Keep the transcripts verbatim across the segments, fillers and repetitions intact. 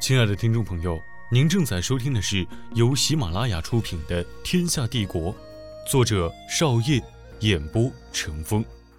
亲爱的听众朋友，您正在收听的是由喜马拉雅出品的《天下帝国》，作者少业，演播陈峰。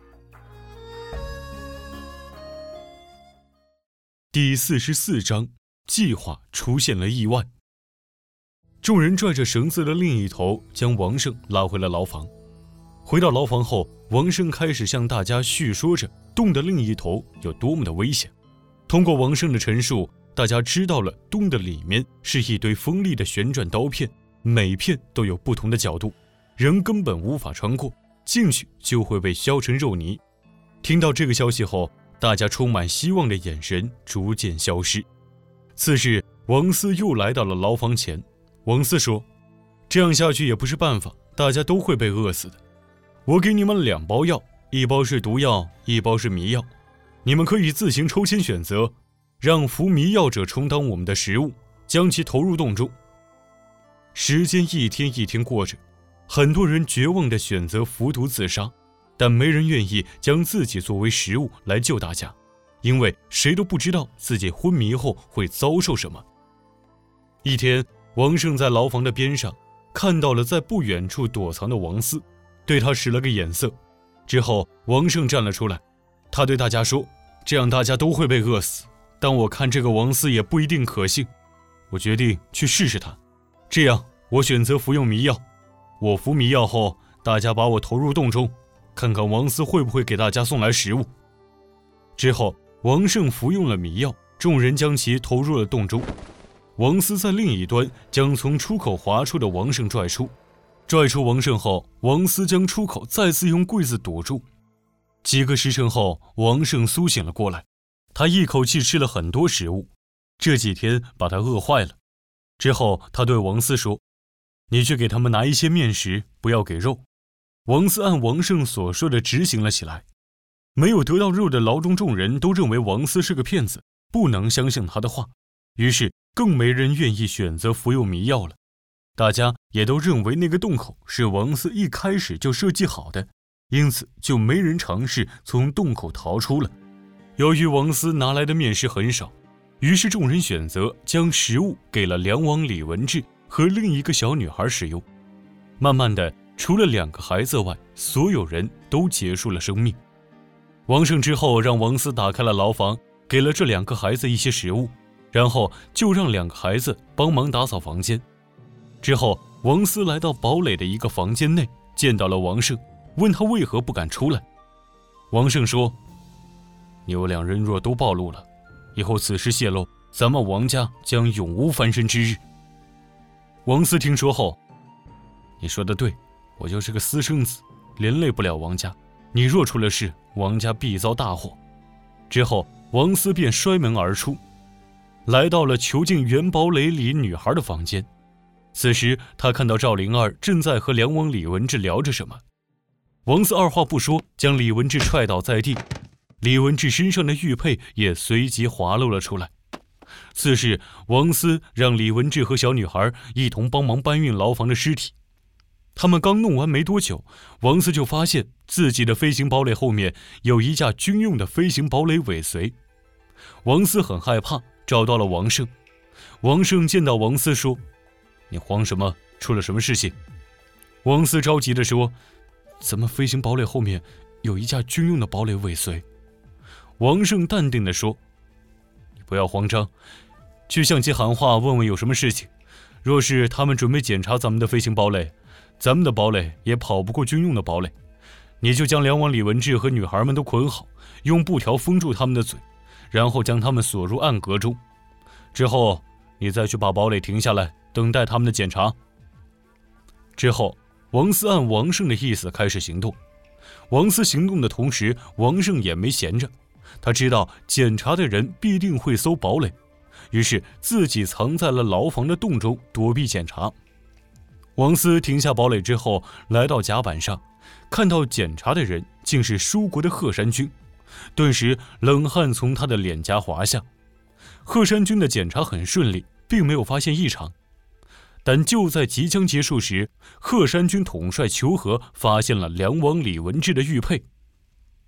第四十四章，计划出现了意外。众人拽着绳子的另一头，将王胜拉回了牢房。回到牢房后，王胜开始向大家叙说着洞的另一头有多么的危险。通过王胜的陈述，大家知道了洞的里面是一堆锋利的旋转刀片，每片都有不同的角度，人根本无法穿过，进去就会被削成肉泥。听到这个消息后，大家充满希望的眼神逐渐消失。次日，王思又来到了牢房前。王思说，这样下去也不是办法，大家都会被饿死的。我给你们两包药，一包是毒药，一包是迷药，你们可以自行抽签选择，让服迷药者充当我们的食物，将其投入洞中。时间一天一天过着，很多人绝望地选择服毒自杀，但没人愿意将自己作为食物来救大家，因为谁都不知道自己昏迷后会遭受什么。一天，王胜在牢房的边上看到了在不远处躲藏的王思，对他使了个眼色。之后，王胜站了出来，他对大家说，这样大家都会被饿死，但我看这个王思也不一定可信，我决定去试试他。这样，我选择服用迷药。我服迷药后，大家把我投入洞中，看看王思会不会给大家送来食物。之后，王胜服用了迷药，众人将其投入了洞中。王思在另一端将从出口滑出的王胜拽出，拽出王胜后，王思将出口再次用柜子堵住。几个时辰后，王胜苏醒了过来，他一口气吃了很多食物，这几天把他饿坏了。之后他对王思说，你去给他们拿一些面食，不要给肉。王思按王胜所说的执行了起来。没有得到肉的牢中众人都认为王思是个骗子，不能相信他的话，于是更没人愿意选择服用迷药了。大家也都认为那个洞口是王思一开始就设计好的，因此就没人尝试从洞口逃出了。由于王思拿来的面食很少，于是众人选择将食物给了梁王李文志和另一个小女孩使用。慢慢的，除了两个孩子外，所有人都结束了生命。王胜之后让王思打开了牢房，给了这两个孩子一些食物，然后就让两个孩子帮忙打扫房间。之后，王思来到堡垒的一个房间内，见到了王胜，问他为何不敢出来。王胜说，你我两人若都暴露了，以后此事泄露，咱们王家将永无翻身之日。王思听说后，你说的对，我就是个私生子，连累不了王家，你若出了事，王家必遭大祸。之后，王思便摔门而出，来到了囚禁元堡垒里女孩的房间。此时他看到赵灵儿正在和梁王李文志聊着什么。王思二话不说，将李文志踹倒在地，李文志身上的玉佩也随即滑落了出来。次日，王思让李文志和小女孩一同帮忙搬运牢房的尸体。他们刚弄完没多久，王思就发现自己的飞行堡垒后面有一架军用的飞行堡垒尾随。王思很害怕，找到了王胜。王胜见到王思说，你慌什么？出了什么事情？王思着急地说，咱们飞行堡垒后面有一架军用的堡垒尾随。王胜淡定地说，你不要慌张，去向其喊话，问问有什么事情。若是他们准备检查咱们的飞行堡垒，咱们的堡垒也跑不过军用的堡垒，你就将梁王李文志和女孩们都捆好，用布条封住他们的嘴，然后将他们锁入暗格中。之后你再去把堡垒停下来，等待他们的检查。之后，王思按王胜的意思开始行动。王思行动的同时，王胜也没闲着，他知道检查的人必定会搜堡垒，于是自己藏在了牢房的洞中躲避检查。王思停下堡垒之后，来到甲板上，看到检查的人竟是舒国的贺山君，顿时冷汗从他的脸颊滑下。贺山君的检查很顺利，并没有发现异常。但就在即将结束时，贺山君统帅求和发现了梁王李文志的玉佩。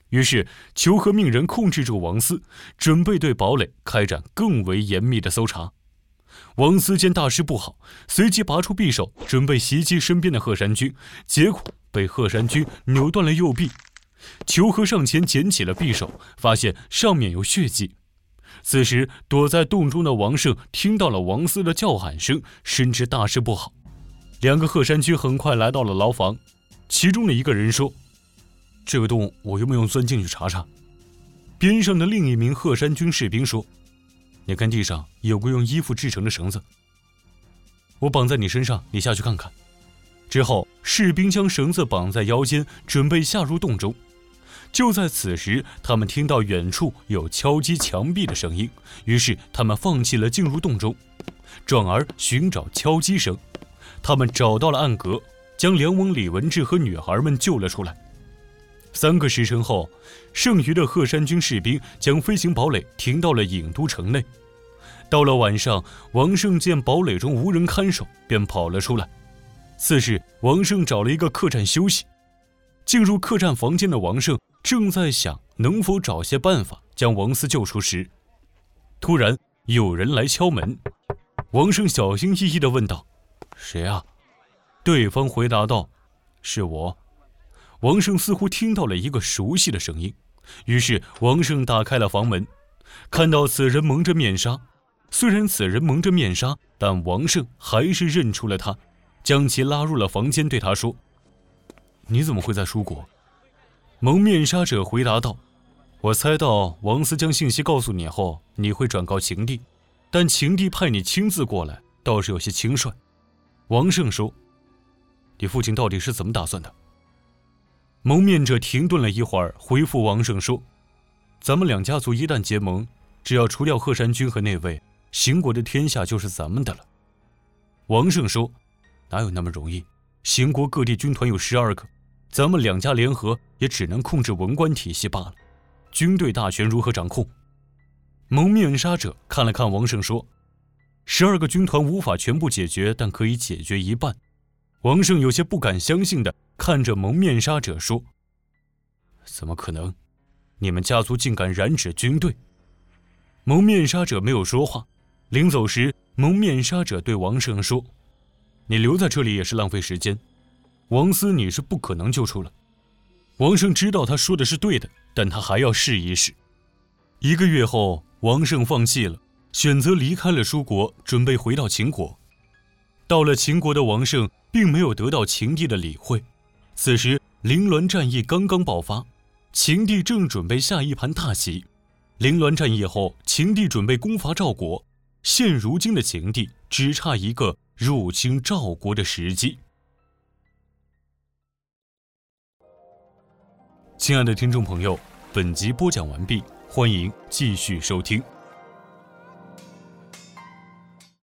于是求和命人控制住王思，准备对堡垒开展更为严密的搜查。王思见大事不好，随即拔出匕首，准备袭击身边的鹤山君，结果被鹤山君扭断了右臂。求和上前捡起了匕首，发现上面有血迹。此时躲在洞中的王胜听到了王思的叫喊声，深知大事不好。两个鹤山君很快来到了牢房，其中的一个人说：这个洞我用不用钻进去查查？边上的另一名鹤山军士兵说：你看地上有个用衣服制成的绳子，我绑在你身上，你下去看看。之后士兵将绳子绑在腰间，准备下入洞中。就在此时，他们听到远处有敲击墙壁的声音，于是他们放弃了进入洞中，转而寻找敲击声。他们找到了暗格，将梁王李文志和女孩们救了出来。三个时辰后，剩余的鹤山军士兵将飞行堡垒停到了郢都城内。到了晚上，王胜见堡垒中无人看守，便跑了出来。次日，王胜找了一个客栈休息。进入客栈房间的王胜正在想能否找些办法将王思救出时，突然有人来敲门。王胜小心翼翼地问道：谁啊？对方回答道：是我。王胜似乎听到了一个熟悉的声音，于是王胜打开了房门，看到此人蒙着面纱。虽然此人蒙着面纱，但王胜还是认出了他，将其拉入了房间，对他说：你怎么会在蜀国？蒙面纱者回答道：我猜到王思将信息告诉你后，你会转告秦帝，但秦帝派你亲自过来，倒是有些轻率。王胜说：你父亲到底是怎么打算的？蒙面者停顿了一会儿，回复王胜说：咱们两家族一旦结盟，只要除掉鹤山君和那位，秦国的天下就是咱们的了。王胜说：哪有那么容易？秦国各地军团有十二个，咱们两家联合也只能控制文官体系罢了，军队大权如何掌控？蒙面纱者看了看王胜说：十二个军团无法全部解决，但可以解决一半。王胜有些不敢相信地看着蒙面纱者说：怎么可能？你们家族竟敢染指军队？蒙面纱者没有说话。临走时，蒙面纱者对王胜说：你留在这里也是浪费时间，王思你是不可能救出了。王胜知道他说的是对的，但他还要试一试。一个月后，王胜放弃了，选择离开了蜀国，准备回到秦国。到了秦国的王胜并没有得到秦帝的理会。此时临滦战役刚刚爆发，秦帝正准备下一盘大棋。临滦战役后，秦帝准备攻伐赵国，现如今的秦帝只差一个入侵赵国的时机。亲爱的听众朋友，本集播讲完毕，欢迎继续收听。